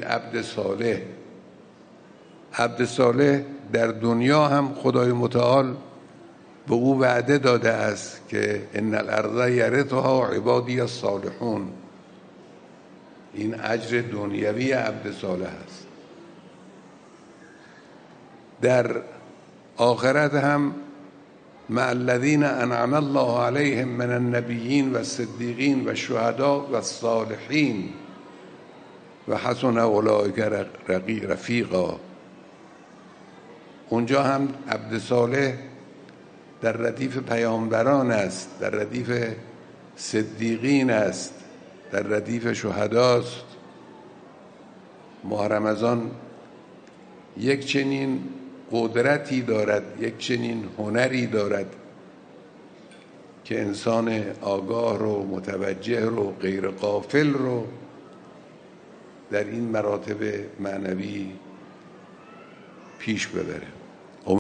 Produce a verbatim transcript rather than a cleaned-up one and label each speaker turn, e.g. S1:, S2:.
S1: یک عبد صالح. عبد صالح در دنیا هم خدای متعال به او وعده داده است که ان الارض یرثها عبادی الصالحون. این اجر دنیوی عبد صالح است. در آخرت هم مع الذین انعم الله علیهم من النبیین و الصدیقین و الشهداء و الصالحین و حسن اولئک رفیقا. اونجا هم عبد صالح در ردیف پیامبران است، در ردیف صدیقین است، در ردیف شهداست. ماه رمضان یک چنین قدرتی دارد، یک چنین هنری دارد که انسان آگاه رو، متوجه رو، غیر غافل رو در این مراتب معنوی پیش ببره.